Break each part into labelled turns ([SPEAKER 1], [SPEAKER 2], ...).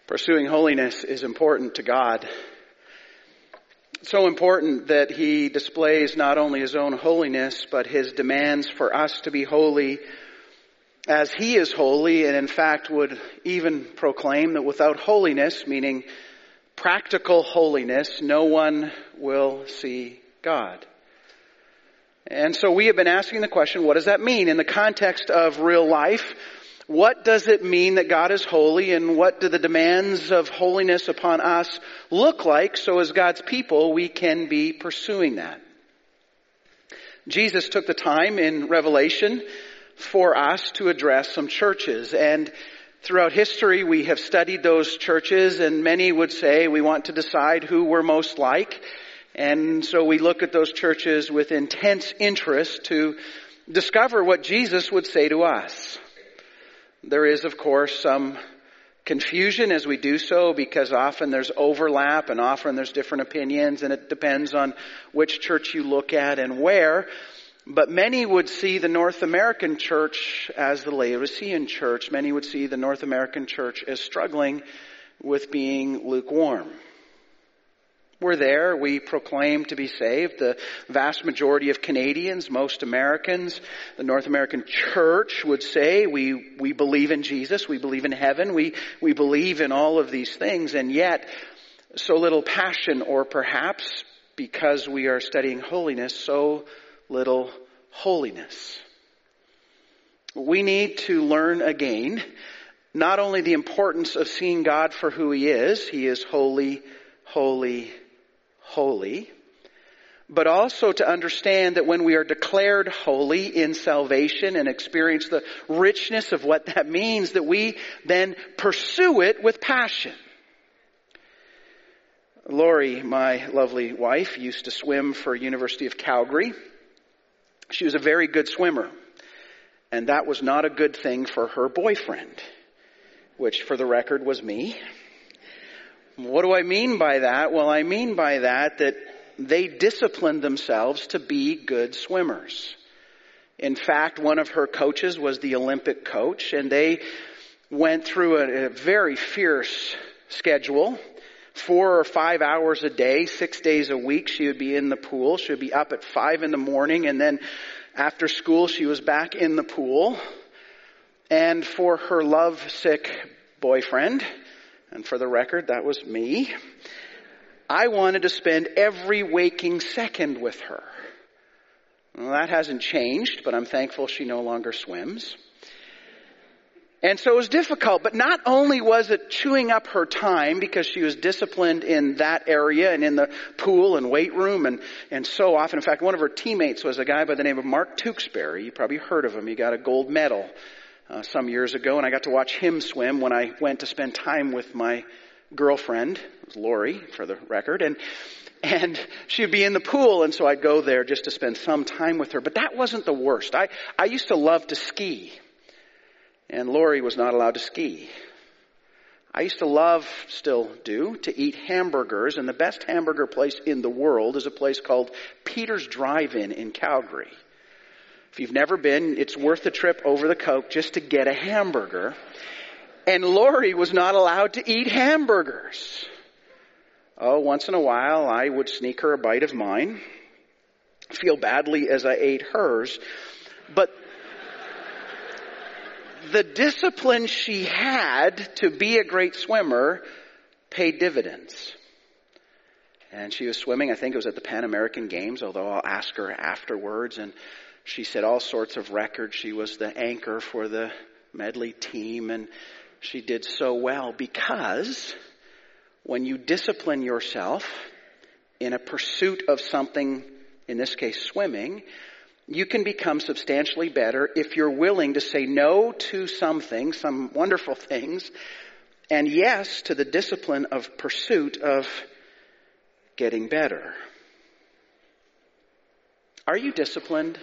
[SPEAKER 1] Pursuing holiness is important to God. So important that He displays not only His own holiness, but His demands for us to be holy as He is holy, and in fact would even proclaim that without holiness, meaning practical holiness, no one will see God. And so we have been asking the question, what does that mean in the context of real life? What does it mean that God is holy, and what do the demands of holiness upon us look like so as God's people we can be pursuing that? Jesus took the time in Revelation for us to address some churches, and throughout history we have studied those churches, and many would say we want to decide who we're most like, and so we look at those churches with intense interest to discover what Jesus would say to us. There is, of course, some confusion as we do so because often there's overlap and often there's different opinions, and it depends on which church you look at and where. But many would see the North American church as the Laodicean church. Many would see the North American church as struggling with being lukewarm. We're there. We proclaim to be saved. The vast majority of Canadians, most Americans, the North American church would say we believe in Jesus. We believe in heaven. We believe in all of these things. And yet, so little passion, or perhaps because we are studying holiness, so little holiness. We need to learn again not only the importance of seeing God for who He is holy, holy, holy, but also to understand that when we are declared holy in salvation and experience the richness of what that means, that we then pursue it with passion. Lori, my lovely wife, used to swim for University of Calgary. She was a very good swimmer, and that was not a good thing for her boyfriend, which for the record was me. What do I mean by that? Well, I mean by that they disciplined themselves to be good swimmers. In fact, one of her coaches was the Olympic coach, and they went through a very fierce schedule. 4 or 5 hours a day, 6 days a week, she would be in the pool. She would be up at 5 a.m, and then after school, she was back in the pool. And for her lovesick boyfriend, and for the record, that was me, I wanted to spend every waking second with her. Well, that hasn't changed, but I'm thankful she no longer swims. And so it was difficult, but not only was it chewing up her time because she was disciplined in that area and in the pool and weight room and so often. In fact, one of her teammates was a guy by the name of Mark Tewksbury. You probably heard of him. He got a gold medal some years ago, and I got to watch him swim when I went to spend time with my girlfriend. It was Lori, for the record, and she'd be in the pool, and so I'd go there just to spend some time with her. But that wasn't the worst. I used to love to ski. And Lori was not allowed to ski. I used to love, still do, to eat hamburgers. And the best hamburger place in the world is a place called Peter's Drive-In in Calgary. If you've never been, it's worth the trip over the Coke just to get a hamburger. And Lori was not allowed to eat hamburgers. Oh, once in a while I would sneak her a bite of mine. Feel badly as I ate hers. But the discipline she had to be a great swimmer paid dividends. And she was swimming, I think it was at the Pan American Games, although I'll ask her afterwards. And she set all sorts of records. She was the anchor for the medley team, and she did so well because when you discipline yourself in a pursuit of something, in this case swimming, you can become substantially better if you're willing to say no to some things, some wonderful things, and yes to the discipline of pursuit of getting better. Are you disciplined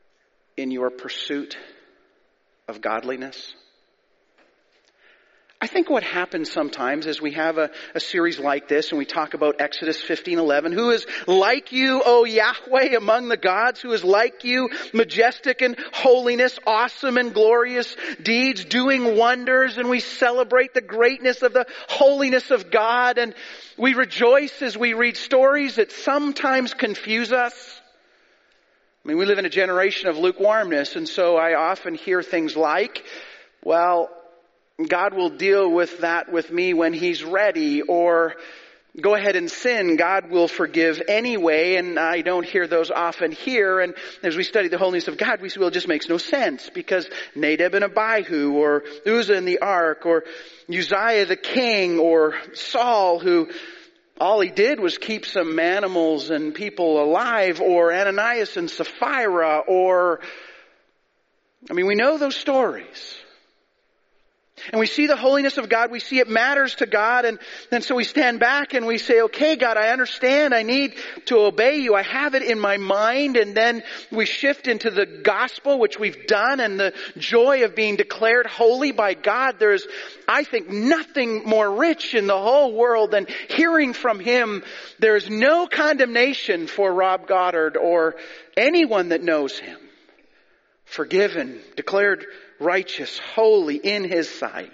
[SPEAKER 1] in your pursuit of godliness? I think what happens sometimes is we have a series like this and we talk about Exodus 15:11. Who is like you, O Yahweh, among the gods? Who is like you, majestic in holiness, awesome in glorious deeds, doing wonders? And we celebrate the greatness of the holiness of God. And we rejoice as we read stories that sometimes confuse us. I mean, we live in a generation of lukewarmness, and so I often hear things like, well, God will deal with that with me when He's ready, or go ahead and sin, God will forgive anyway, and I don't hear those often here. And as we study the holiness of God, we see, well, it just makes no sense, because Nadab and Abihu, or Uzzah in the ark, or Uzziah the king, or Saul, who all he did was keep some animals and people alive, or Ananias and Sapphira, we know those stories. And we see the holiness of God. We see it matters to God. And then so we stand back and we say, okay, God, I understand. I need to obey you. I have it in my mind. And then we shift into the gospel, which we've done, and the joy of being declared holy by God. There's, I think, nothing more rich in the whole world than hearing from Him. There's no condemnation for Rob Goddard or anyone that knows Him. Forgiven, declared righteous, holy in His sight.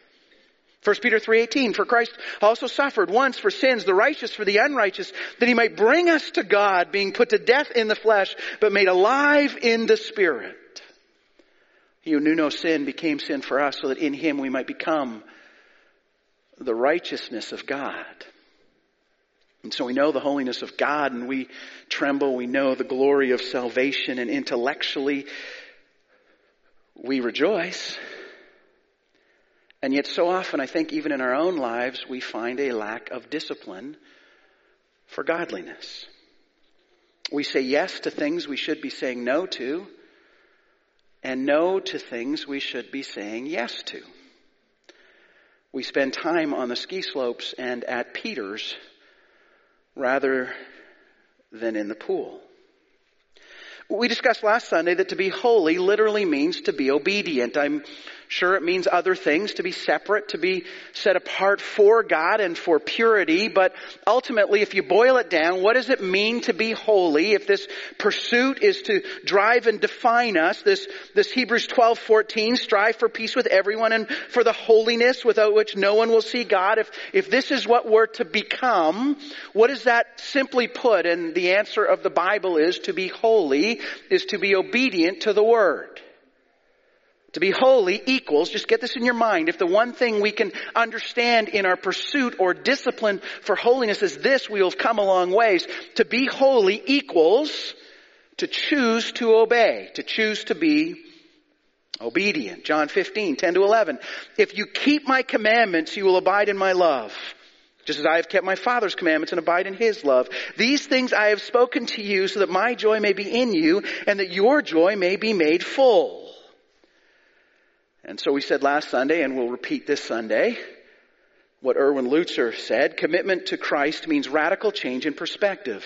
[SPEAKER 1] 1 Peter 3:18, for Christ also suffered once for sins, the righteous for the unrighteous, that He might bring us to God, being put to death in the flesh, but made alive in the Spirit. He who knew no sin became sin for us, so that in Him we might become the righteousness of God. And so we know the holiness of God, and we tremble. We know the glory of salvation, and intellectually we rejoice. And yet so often, I think even in our own lives, we find a lack of discipline for godliness. We say yes to things we should be saying no to, and no to things we should be saying yes to. We spend time on the ski slopes and at Peter's rather than in the pool. We discussed last Sunday that to be holy literally means to be obedient. I'm sure it means other things, to be separate, to be set apart for God and for purity. But ultimately, if you boil it down, what does it mean to be holy? If this pursuit is to drive and define us, this Hebrews 12:14, strive for peace with everyone and for the holiness without which no one will see God. If this is what we're to become, what does that simply put? And the answer of the Bible is to be holy is to be obedient to the Word. To be holy equals, just get this in your mind, if the one thing we can understand in our pursuit or discipline for holiness is this, we will have come a long ways. To be holy equals to choose to obey, to choose to be obedient. John 15:10-11. If you keep my commandments, you will abide in my love, just as I have kept my Father's commandments and abide in His love. These things I have spoken to you so that my joy may be in you and that your joy may be made full. And so we said last Sunday, and we'll repeat this Sunday, what Erwin Lutzer said: commitment to Christ means radical change in perspective.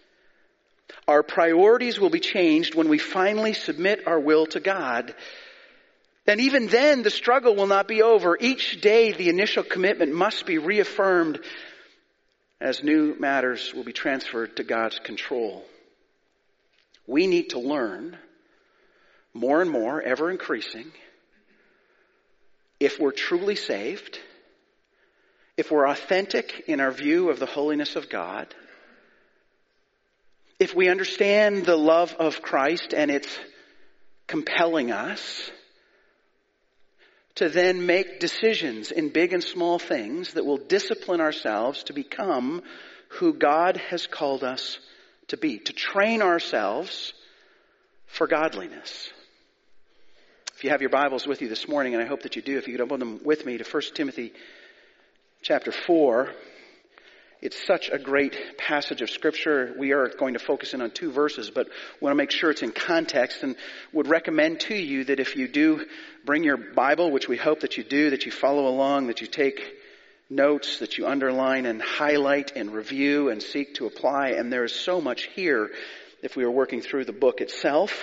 [SPEAKER 1] Our priorities will be changed when we finally submit our will to God. And even then, the struggle will not be over. Each day, the initial commitment must be reaffirmed as new matters will be transferred to God's control. We need to learn more and more, ever increasing, if we're truly saved, if we're authentic in our view of the holiness of God, if we understand the love of Christ and it's compelling us, to then make decisions in big and small things that will discipline ourselves to become who God has called us to be, to train ourselves for godliness. If you have your Bibles with you this morning, and I hope that you do, if you could open them with me to 1 Timothy chapter 4. It's such a great passage of Scripture. We are going to focus in on 2 verses, but want to make sure it's in context, and would recommend to you that if you do bring your Bible, which we hope that you do, that you follow along, that you take notes, that you underline and highlight and review and seek to apply. And there is so much here if we were working through the book itself.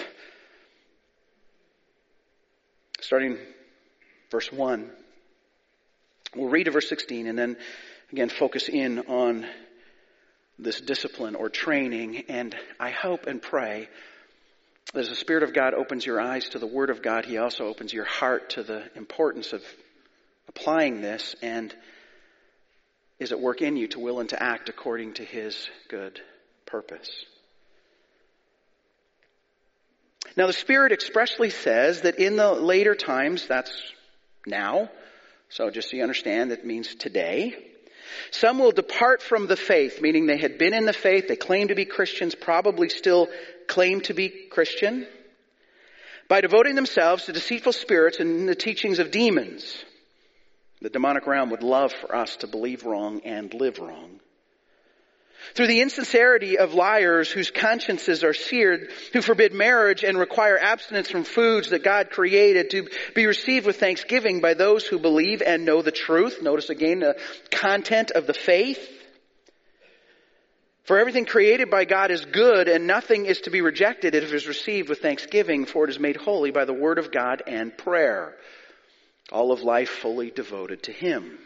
[SPEAKER 1] Starting verse 1. We'll read to verse 16 and then again focus in on this discipline or training. And I hope and pray that as the Spirit of God opens your eyes to the Word of God, He also opens your heart to the importance of applying this and is at work in you to will and to act according to His good purpose. Now the Spirit expressly says that in the later times, that's now, so just so you understand, that means today, some will depart from the faith, meaning they had been in the faith, they claim to be Christians, probably still claim to be Christian, by devoting themselves to deceitful spirits and the teachings of demons. The demonic realm would love for us to believe wrong and live wrong. Through the insincerity of liars whose consciences are seared, who forbid marriage and require abstinence from foods that God created to be received with thanksgiving by those who believe and know the truth. Notice again the content of the faith. For everything created by God is good, and nothing is to be rejected if it is received with thanksgiving, for it is made holy by the word of God and prayer. All of life fully devoted to Him.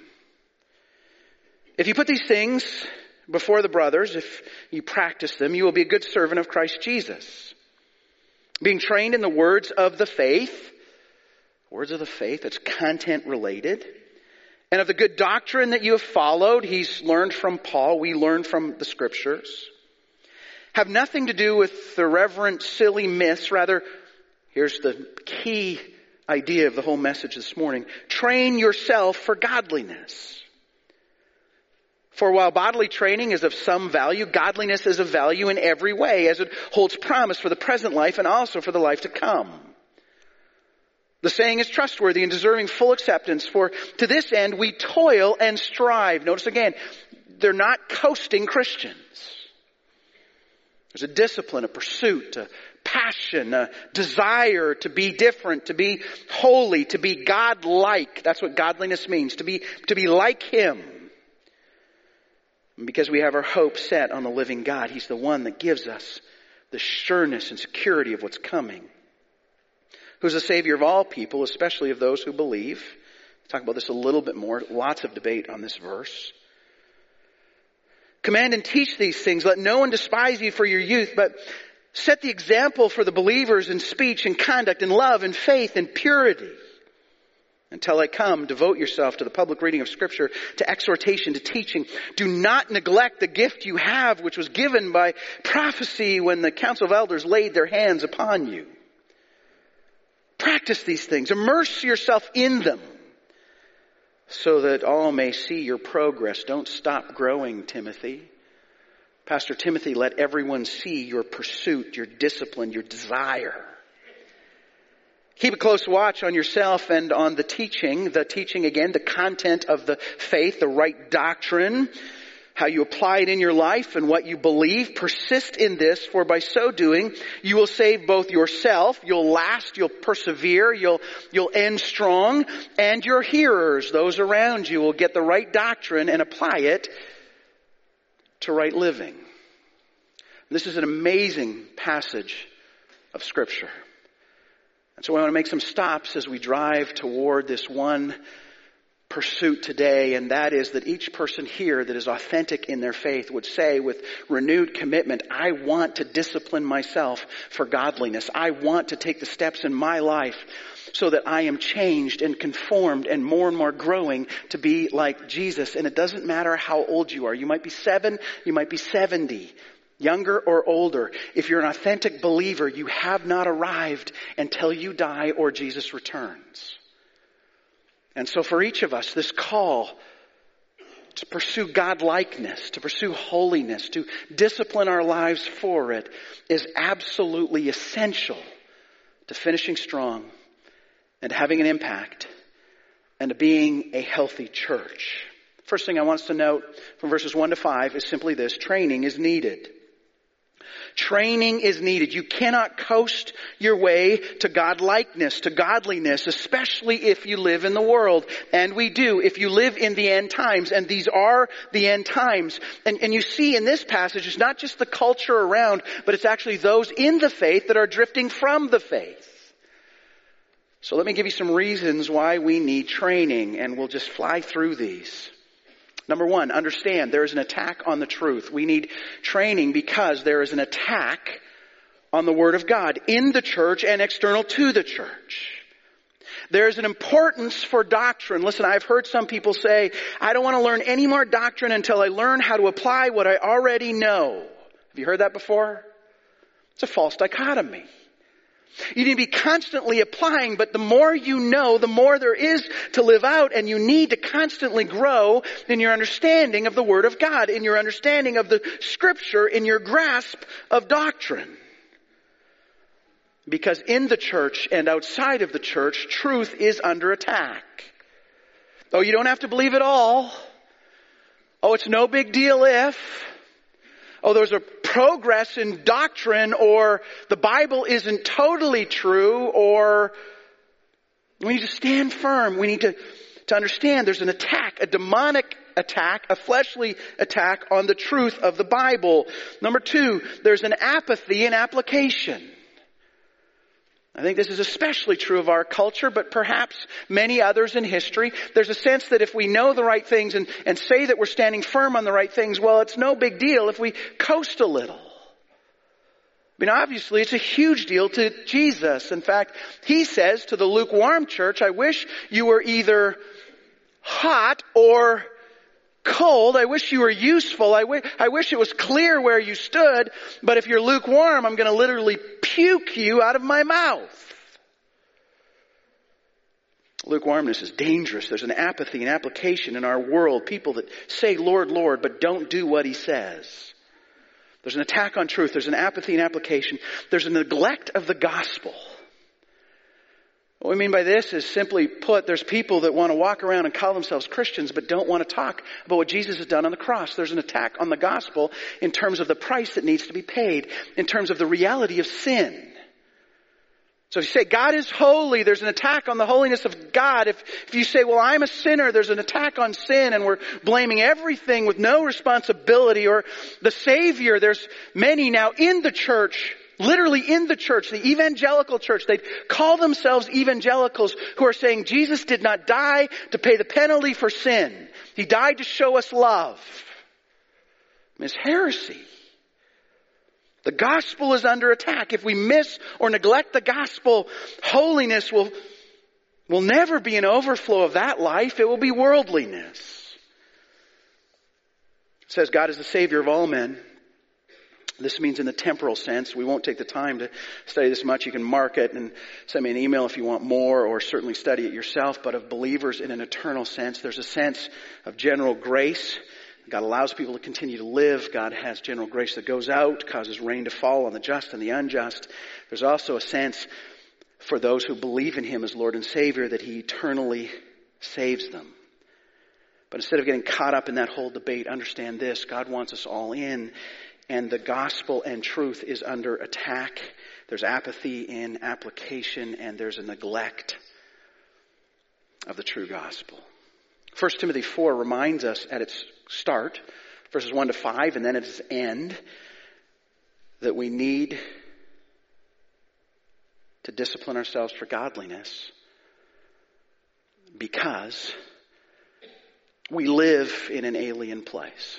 [SPEAKER 1] If you put these things before the brothers, if you practice them, you will be a good servant of Christ Jesus, being trained in the words of the faith. Words of the faith, that's content related. And of the good doctrine that you have followed. He's learned from Paul. We learn from the Scriptures. Have nothing to do with irreverent, silly myths. Rather, here's the key idea of the whole message this morning. Train yourself for godliness. For while bodily training is of some value, godliness is of value in every way, as it holds promise for the present life and also for the life to come. The saying is trustworthy and deserving full acceptance, for to this end we toil and strive. Notice again, they're not coasting Christians. There's a discipline, a pursuit, a passion, a desire to be different, to be holy, to be God-like. That's what godliness means, to be like Him. And because we have our hope set on the living God, He's the one that gives us the sureness and security of what's coming. Who's the Savior of all people, especially of those who believe. We'll talk about this a little bit more. Lots of debate on this verse. Command and teach these things. Let no one despise you for your youth, but set the example for the believers in speech and conduct and love and faith and purity. Until I come, devote yourself to the public reading of Scripture, to exhortation, to teaching. Do not neglect the gift you have, which was given by prophecy when the council of elders laid their hands upon you. Practice these things. Immerse yourself in them so that all may see your progress. Don't stop growing, Timothy. Pastor Timothy, let everyone see your pursuit, your discipline, your desire. Keep a close watch on yourself and on the teaching again, the content of the faith, the right doctrine, how you apply it in your life and what you believe. Persist in this, for by so doing, you will save both yourself, you'll last, you'll persevere, you'll end strong, and your hearers, those around you, will get the right doctrine and apply it to right living. This is an amazing passage of Scripture. And so I want to make some stops as we drive toward this one pursuit today, and that is that each person here that is authentic in their faith would say with renewed commitment, I want to discipline myself for godliness. I want to take the steps in my life so that I am changed and conformed and more growing to be like Jesus. And it doesn't matter how old you are. You might be 7, you might be 70. Younger or older, if you're an authentic believer, you have not arrived until you die or Jesus returns. And so for each of us, this call to pursue God-likeness, to pursue holiness, to discipline our lives for it is absolutely essential to finishing strong and to having an impact and to being a healthy church. First thing I want us to note from verses 1 to 5 is simply this: training is needed. Training is needed. You cannot coast your way to God-likeness, to godliness, especially if you live in the world. And we do, if you live in the end times. And these are the end times. And you see in this passage, it's not just the culture around, but it's actually those in the faith that are drifting from the faith. So let me give you some reasons why we need training, and we'll just fly through these. Number one, understand there is an attack on the truth. We need training because there is an attack on the Word of God in the church and external to the church. There is an importance for doctrine. Listen, I've heard some people say, I don't want to learn any more doctrine until I learn how to apply what I already know. Have you heard that before? It's a false dichotomy. You need to be constantly applying, but the more you know, the more there is to live out, and you need to constantly grow in your understanding of the Word of God, in your understanding of the Scripture, in your grasp of doctrine. Because in the church and outside of the church, truth is under attack. Oh, you don't have to believe it all. Oh, it's no big deal if. Oh, there's a progress in doctrine, or the Bible isn't totally true, or we need to stand firm. We need to understand there's an attack, a demonic attack, a fleshly attack on the truth of the Bible. Number two, there's an apathy in application. I think this is especially true of our culture, but perhaps many others in history. There's a sense that if we know the right things and say that we're standing firm on the right things, well, it's no big deal if we coast a little. I mean, obviously, it's a huge deal to Jesus. In fact, he says to the lukewarm church, I wish you were either hot or cold. I wish you were useful. I wish it was clear where you stood. But if you're lukewarm, I'm going to literally puke you out of my mouth. Lukewarmness is dangerous. There's an apathy and application in our world. People that say, Lord, Lord, but don't do what He says. There's an attack on truth. There's an apathy and application. There's a neglect of the gospel. What we mean by this is, simply put, there's people that want to walk around and call themselves Christians but don't want to talk about what Jesus has done on the cross. There's an attack on the gospel in terms of the price that needs to be paid, in terms of the reality of sin. So if you say God is holy, there's an attack on the holiness of God. If you say, well, I'm a sinner, there's an attack on sin, and we're blaming everything with no responsibility. Or the Savior, there's many now in the church, literally in the church, the evangelical church, they call themselves evangelicals, who are saying Jesus did not die to pay the penalty for sin. He died to show us love. It's heresy. The gospel is under attack. If we miss or neglect the gospel, holiness will never be an overflow of that life. It will be worldliness. It says God is the Savior of all men. This means in the temporal sense. We won't take the time to study this much. You can mark it and send me an email if you want more, or certainly study it yourself. But of believers in an eternal sense, there's a sense of general grace. God allows people to continue to live. God has general grace that goes out, causes rain to fall on the just and the unjust. There's also a sense for those who believe in Him as Lord and Savior that He eternally saves them. But instead of getting caught up in that whole debate, understand this: God wants us all in. And the gospel and truth is under attack. There's apathy in application, and there's a neglect of the true gospel. 1 Timothy 4 reminds us at its start, verses 1 to 5, and then at its end, that we need to discipline ourselves for godliness because we live in an alien place.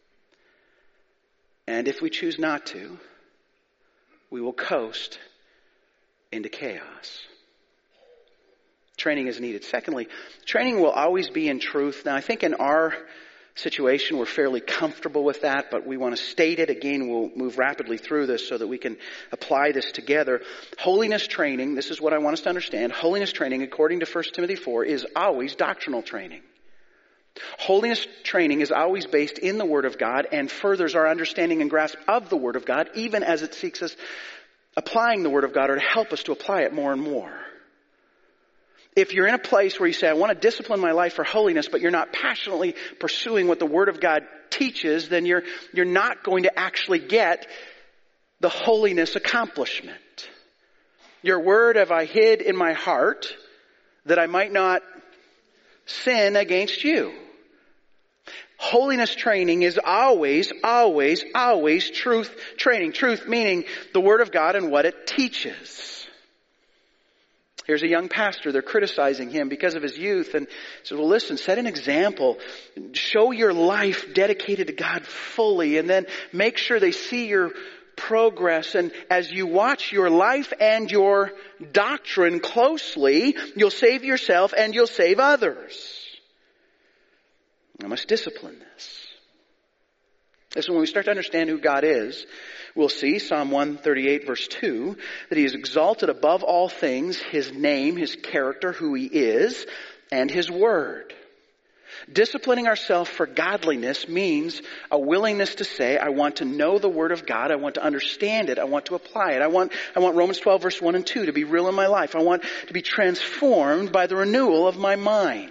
[SPEAKER 1] And if we choose not to, we will coast into chaos. Training is needed. Secondly, training will always be in truth. Now, I think in our situation, we're fairly comfortable with that, but we want to state it. Again, we'll move rapidly through this so that we can apply this together. Holiness training, this is what I want us to understand. Holiness training, according to 1 Timothy 4, is always doctrinal training. Holiness training is always based in the Word of God and furthers our understanding and grasp of the Word of God, even as it seeks us applying the Word of God, or to help us to apply it more and more. If you're in a place where you say, I want to discipline my life for holiness, but you're not passionately pursuing what the Word of God teaches, then you're not going to actually get the holiness accomplishment. Your word have I hid in my heart that I might not sin against you. Holiness training is always, always, always truth training. Truth meaning the Word of God and what it teaches. Here's a young pastor. They're criticizing him because of his youth. And says, well, listen, set an example. Show your life dedicated to God fully. And then make sure they see your progress. And as you watch your life and your doctrine closely, you'll save yourself and you'll save others. I must discipline this. Listen, when we start to understand who God is, we'll see, Psalm 138 verse 2, that He is exalted above all things, His name, His character, who He is, and His Word. Disciplining ourselves for godliness means a willingness to say, I want to know the Word of God, I want to understand it, I want to apply it. I want Romans 12 verse 1 and 2 to be real in my life. I want to be transformed by the renewal of my mind.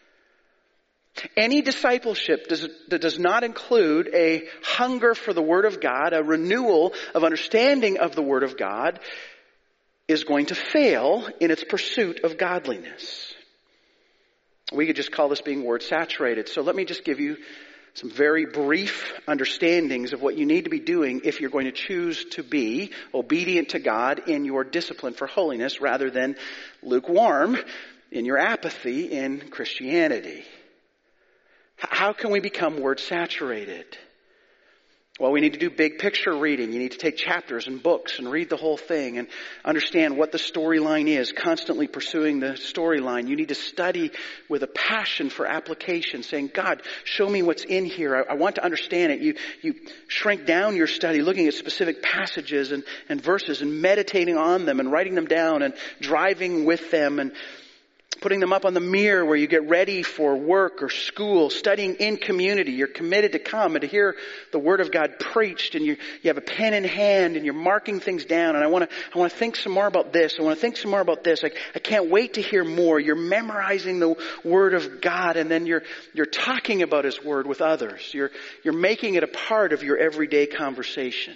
[SPEAKER 1] Any discipleship that does not include a hunger for the Word of God, a renewal of understanding of the Word of God, is going to fail in its pursuit of godliness. We could just call this being word saturated. So let me just give you some very brief understandings of what you need to be doing if you're going to choose to be obedient to God in your discipline for holiness rather than lukewarm in your apathy in Christianity. How can we become word saturated? Well, we need to do big picture reading. You need to take chapters and books and read the whole thing and understand what the storyline is, constantly pursuing the storyline. You need to study with a passion for application, saying, God, show me what's in here. I want to understand it. You shrink down your study, looking at specific passages and verses and meditating on them and writing them down and driving with them and putting them up on the mirror where you get ready for work or school, studying in community. You're committed to come and to hear the Word of God preached, and you have a pen in hand and you're marking things down. And I want to think some more about this. I want to think some more about this. I can't wait to hear more. You're memorizing the Word of God, and then you're talking about His Word with others. You're making it a part of your everyday conversation.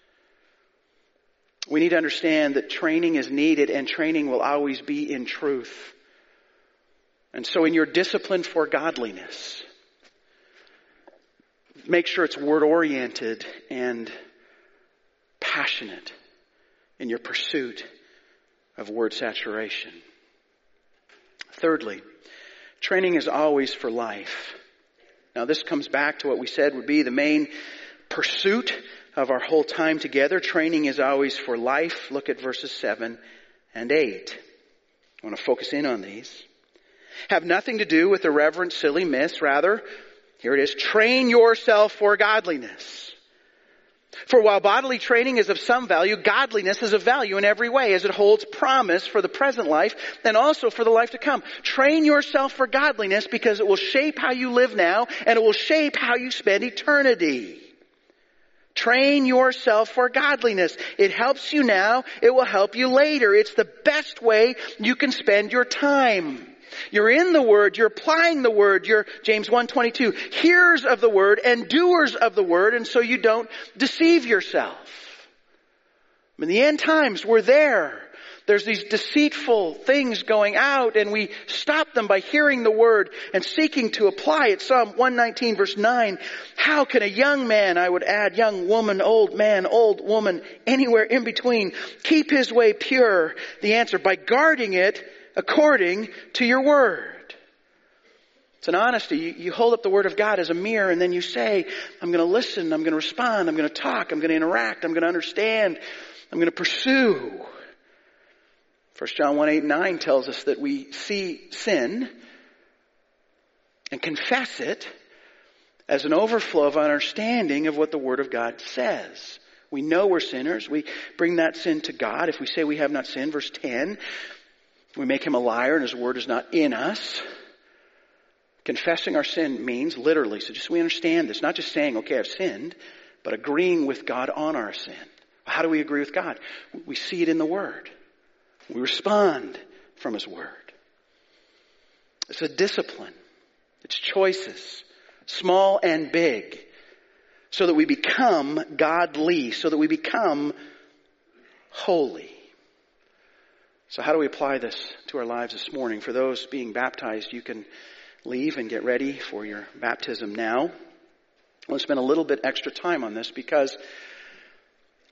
[SPEAKER 1] We need to understand that training is needed, and training will always be in truth. And so in your discipline for godliness, make sure it's word-oriented and passionate in your pursuit of word saturation. Thirdly, training is always for life. Now this comes back to what we said would be the main pursuit of our whole time together. Training is always for life. Look at verses 7 and 8. I want to focus in on these. Have nothing to do with irreverent, silly myths. Rather, here it is, train yourself for godliness. For while bodily training is of some value, godliness is of value in every way, as it holds promise for the present life and also for the life to come. Train yourself for godliness because it will shape how you live now and it will shape how you spend eternity. Train yourself for godliness. It helps you now. It will help you later. It's the best way you can spend your time. You're in the Word, you're applying the Word, you're, James 1:22, hearers of the Word and doers of the Word, and so you don't deceive yourself. In the end times, we're there. There's these deceitful things going out, and we stop them by hearing the Word and seeking to apply it. Psalm 119 verse 9, how can a young man, I would add, young woman, old man, old woman, anywhere in between, keep his way pure? The answer, by guarding it according to your Word. It's an honesty. You hold up the Word of God as a mirror and then you say, I'm going to listen, I'm going to respond, I'm going to talk, I'm going to interact, I'm going to understand, I'm going to pursue. 1 John 1:8-9 tells us that we see sin and confess it as an overflow of understanding of what the Word of God says. We know we're sinners. We bring that sin to God. If we say we have not sinned, verse 10, we make Him a liar and His Word is not in us. Confessing our sin means literally, so just so we understand this, not just saying, okay, I've sinned, but agreeing with God on our sin. How do we agree with God? We see it in the Word. We respond from His Word. It's a discipline. It's choices, small and big, so that we become godly, so that we become holy. So how do we apply this to our lives this morning? For those being baptized, you can leave and get ready for your baptism now. I want to spend a little bit extra time on this because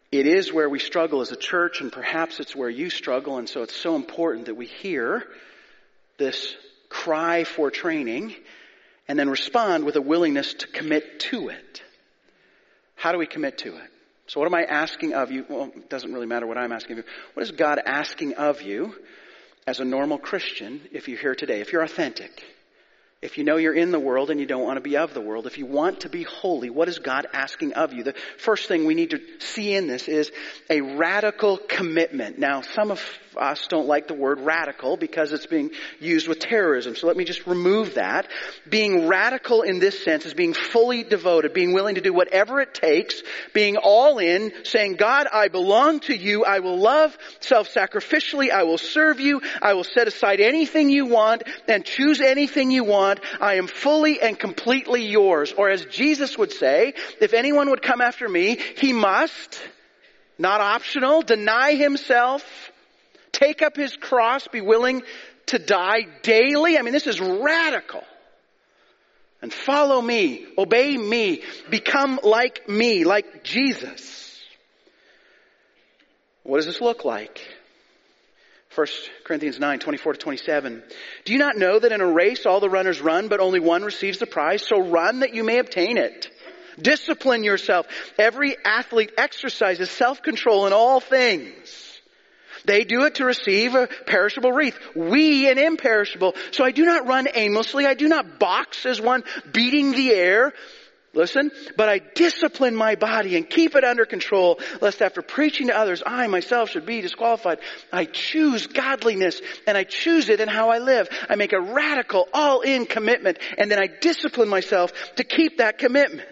[SPEAKER 1] It is where we struggle as a church, and perhaps it's where you struggle, and so it's so important that we hear this cry for training and then respond with a willingness to commit to it. How do we commit to it? So what am I asking of you? Well, it doesn't really matter what I'm asking of you. What is God asking of you as a normal Christian if you're here today? If you're authentic, if you know you're in the world and you don't want to be of the world, if you want to be holy, what is God asking of you? The first thing we need to see in this is a radical commitment. Now, some of us don't like the word radical because it's being used with terrorism. So let me just remove that. Being radical in this sense is being fully devoted, being willing to do whatever it takes, being all in, saying, God, I belong to you. I will love self-sacrificially. I will serve you. I will set aside anything you want and choose anything you want. I am fully and completely yours. Or as Jesus would say, if anyone would come after me, he must, not optional, deny himself, take up his cross, be willing to die daily. I mean, this is radical. And follow me, obey me, become like me, like Jesus. What does this look like? 1 Corinthians 9, 24 to 27. Do you not know that in a race all the runners run, but only one receives the prize? So run that you may obtain it. Discipline yourself. Every athlete exercises self-control in all things. They do it to receive a perishable wreath. We an imperishable. So I do not run aimlessly. I do not box as one beating the air. Listen, but I discipline my body and keep it under control, lest after preaching to others, I myself should be disqualified. I choose godliness, and I choose it in how I live. I make a radical, all-in commitment, and then I discipline myself to keep that commitment.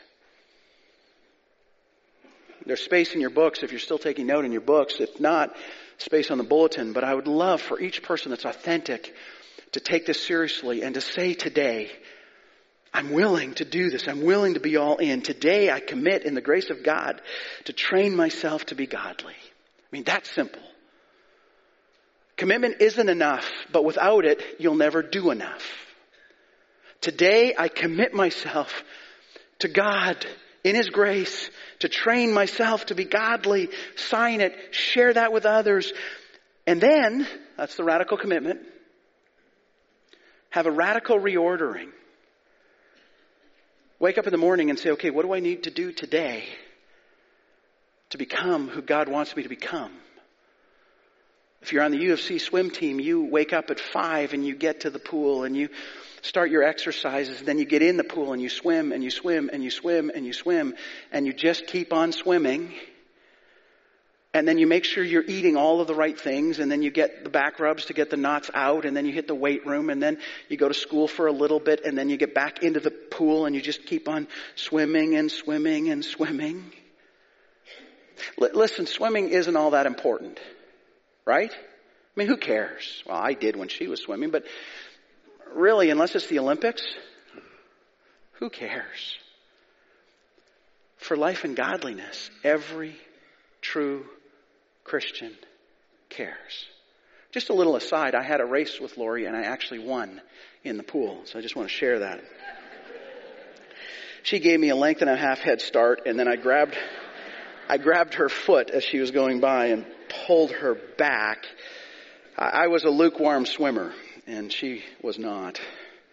[SPEAKER 1] There's space in your books if you're still taking note in your books. If not, space on the bulletin. But I would love for each person that's authentic to take this seriously and to say today, I'm willing to do this. I'm willing to be all in. Today I commit in the grace of God to train myself to be godly. I mean, that's simple. Commitment isn't enough, but without it, you'll never do enough. Today I commit myself to God in His grace to train myself to be godly. Sign it. Share that with others. And then, that's the radical commitment, have a radical reordering. Wake up in the morning and say, okay, what do I need to do today to become who God wants me to become? If you're on the UFC swim team, you wake up at 5 and you get to the pool and you start your exercises, and then you get in the pool and you swim and you swim and you swim and you swim and you just keep on swimming. And then you make sure you're eating all of the right things, and then you get the back rubs to get the knots out, and then you hit the weight room, and then you go to school for a little bit, and then you get back into the pool and you just keep on swimming and swimming and swimming. Listen, swimming isn't all that important, right? I mean, who cares? Well, I did when she was swimming, but really, unless it's the Olympics, who cares? For life and godliness, every true Christian cares. Just a little aside, I had a race with Lori and I actually won in the pool. So I just want to share that. She gave me a length and a half head start, and then I grabbed her foot as she was going by and pulled her back. I was a lukewarm swimmer, and she was not.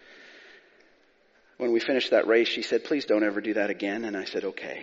[SPEAKER 1] When we finished that race, she said, please don't ever do that again. And I said, okay.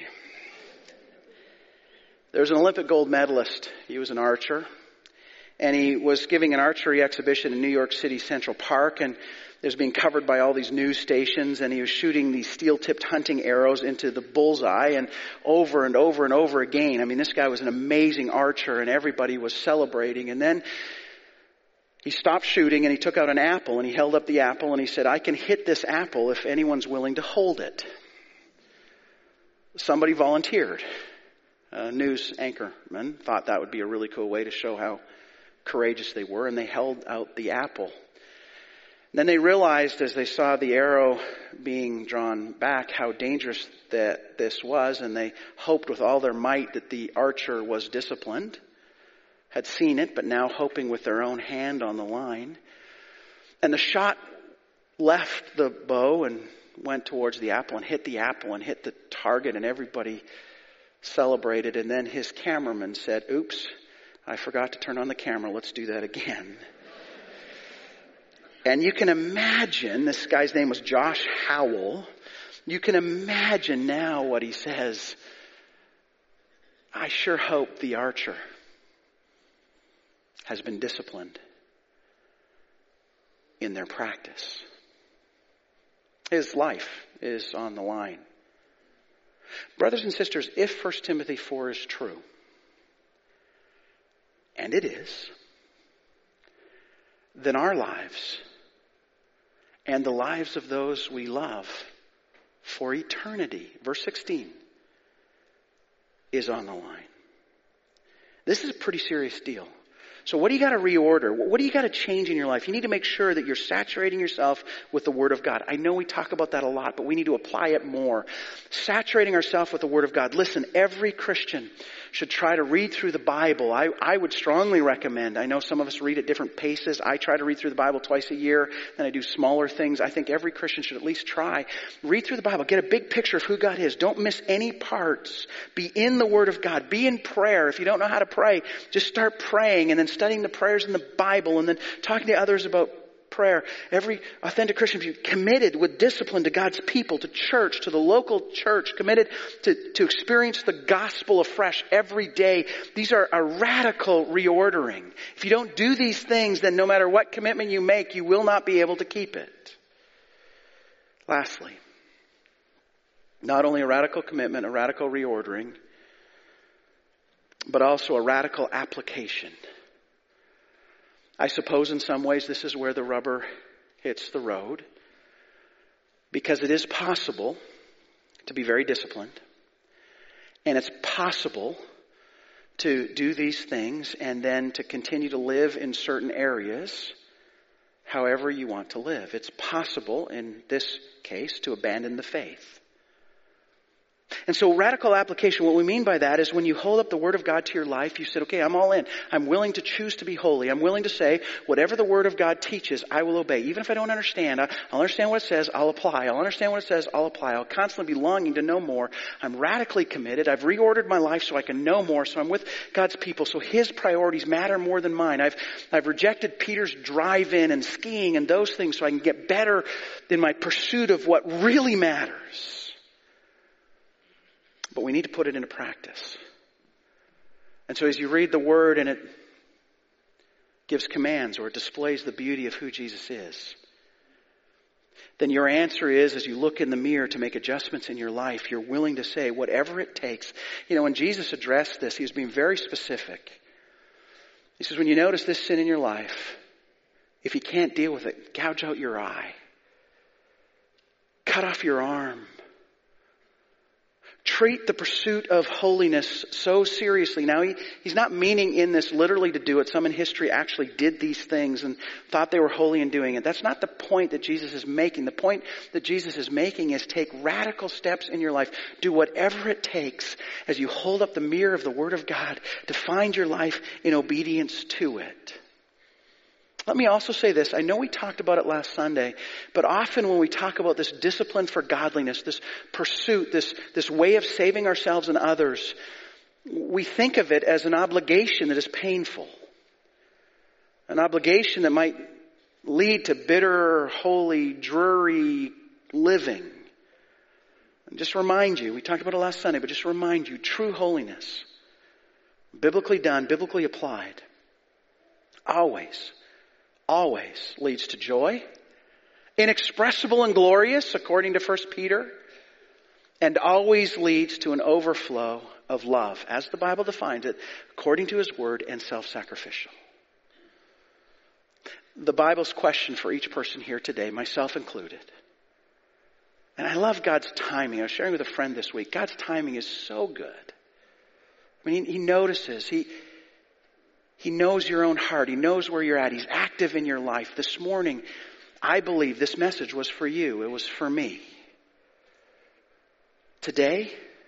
[SPEAKER 1] There's an Olympic gold medalist. He was an archer. And he was giving an archery exhibition in New York City Central Park. And it was being covered by all these news stations. And he was shooting these steel-tipped hunting arrows into the bullseye. And over and over and over again. I mean, this guy was an amazing archer. And everybody was celebrating. And then he stopped shooting and he took out an apple. And he held up the apple and he said, I can hit this apple if anyone's willing to hold it. Somebody volunteered. A news anchorman thought that would be a really cool way to show how courageous they were, and they held out the apple. And then they realized as they saw the arrow being drawn back how dangerous that this was, and they hoped with all their might that the archer was disciplined, had seen it, but now hoping with their own hand on the line. And the shot left the bow and went towards the apple and hit the apple and hit the target, and everybody celebrated, and then his cameraman said, "Oops, I forgot to turn on the camera. Let's do that again." And you can imagine, this guy's name was Josh Howell. You can imagine now what he says. "I sure hope the archer has been disciplined in their practice." His life is on the line. Brothers and sisters, if 1 Timothy 4 is true, and it is, then our lives and the lives of those we love for eternity, verse 16, is on the line. This is a pretty serious deal. So what do you got to reorder? What do you got to change in your life? You need to make sure that you're saturating yourself with the Word of God. I know we talk about that a lot, but we need to apply it more. Saturating ourselves with the Word of God. Listen, every Christian should try to read through the Bible. I would strongly recommend. I know some of us read at different paces. I try to read through the Bible twice a year. Then I do smaller things. I think every Christian should at least try. Read through the Bible. Get a big picture of who God is. Don't miss any parts. Be in the Word of God. Be in prayer. If you don't know how to pray, just start praying and then studying the prayers in the Bible and then talking to others about prayer. Every authentic Christian, if you're committed with discipline to God's people, to church, to the local church, committed to experience the gospel afresh every day. These are a radical reordering. If you don't do these things, then no matter what commitment you make, you will not be able to keep it. Lastly, not only a radical commitment, a radical reordering, but also a radical application. I suppose in some ways this is where the rubber hits the road, because it is possible to be very disciplined, and it's possible to do these things and then to continue to live in certain areas however you want to live. It's possible in this case to abandon the faith. And so radical application, what we mean by that is when you hold up the Word of God to your life, you said, okay, I'm all in. I'm willing to choose to be holy. I'm willing to say, whatever the Word of God teaches, I will obey. Even if I don't understand, I'll understand what it says, I'll apply. I'll understand what it says, I'll apply. I'll constantly be longing to know more. I'm radically committed. I've reordered my life so I can know more. So I'm with God's people. So His priorities matter more than mine. I've rejected Peter's drive-in and skiing and those things so I can get better in my pursuit of what really matters. But we need to put it into practice. And so as you read the Word and it gives commands or it displays the beauty of who Jesus is, then your answer is, as you look in the mirror to make adjustments in your life, you're willing to say whatever it takes. You know, when Jesus addressed this, He was being very specific. He says, when you notice this sin in your life, if you can't deal with it, gouge out your eye. Cut off your arm. Treat the pursuit of holiness so seriously. Now, he's not meaning in this literally to do it. Some in history actually did these things and thought they were holy in doing it. That's not the point that Jesus is making. The point that Jesus is making is take radical steps in your life. Do whatever it takes as you hold up the mirror of the Word of God to find your life in obedience to it. Let me also say this. I know we talked about it last Sunday, but often when we talk about this discipline for godliness, this pursuit, this way of saving ourselves and others, we think of it as an obligation that is painful. An obligation that might lead to bitter, holy, dreary living. And just remind you, we talked about it last Sunday, but just remind you, true holiness, biblically done, biblically applied, always leads to joy, inexpressible and glorious, according to 1 Peter, and always leads to an overflow of love, as the Bible defines it, according to His Word, and self-sacrificial. The Bible's question for each person here today, myself included, and I love God's timing. I was sharing with a friend this week. God's timing is so good. I mean, He notices. He knows your own heart. He knows where you're at. He's active in your life. This morning, I believe this message was for you. It was for me. Today,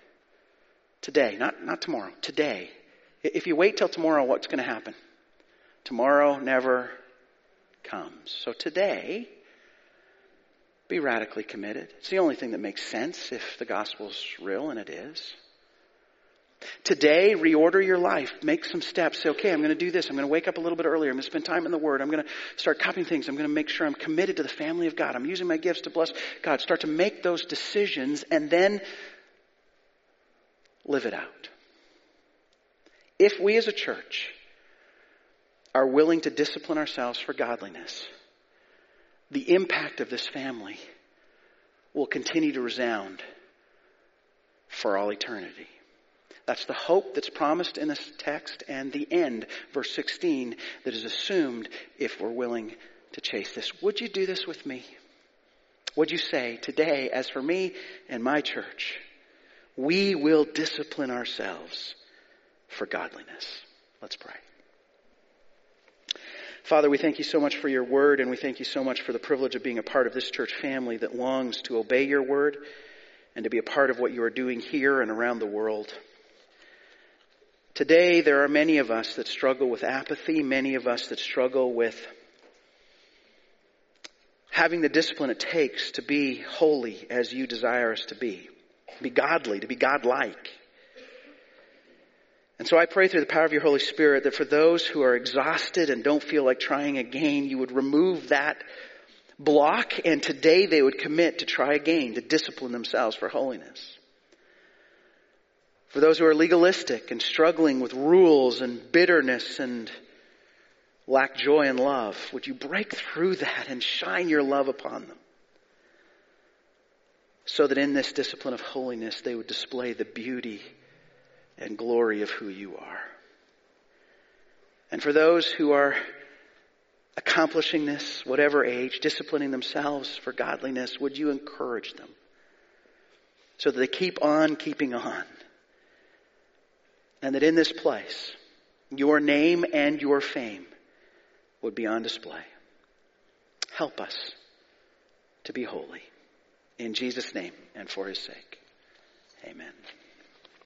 [SPEAKER 1] not tomorrow, today. If you wait till tomorrow, what's going to happen? Tomorrow never comes. So today, be radically committed. It's the only thing that makes sense if the gospel's real, and it is. Today, reorder your life. Make some steps. Say, okay, I'm going to do this. I'm going to wake up a little bit earlier. I'm going to spend time in the Word. I'm going to start copying things. I'm going to make sure I'm committed to the family of God. I'm using my gifts to bless God. Start to make those decisions and then live it out. If we as a church are willing to discipline ourselves for godliness, the impact of this family will continue to resound for all eternity. That's the hope that's promised in this text, and the end, verse 16, that is assumed if we're willing to chase this. Would you do this with me? Would you say, today, as for me and my church, we will discipline ourselves for godliness? Let's pray. Father, we thank you so much for your word, and we thank you so much for the privilege of being a part of this church family that longs to obey your word and to be a part of what you are doing here and around the world. Today, there are many of us that struggle with apathy, many of us that struggle with having the discipline it takes to be holy as you desire us to be godly, to be godlike. And so I pray through the power of your Holy Spirit that for those who are exhausted and don't feel like trying again, you would remove that block, and today they would commit to try again, to discipline themselves for holiness. For those who are legalistic and struggling with rules and bitterness and lack joy and love, would you break through that and shine your love upon them, so that in this discipline of holiness they would display the beauty and glory of who you are. And for those who are accomplishing this, whatever age, disciplining themselves for godliness, would you encourage them so that they keep on keeping on? And that in this place, your name and your fame would be on display. Help us to be holy. In Jesus' name and for his sake. Amen.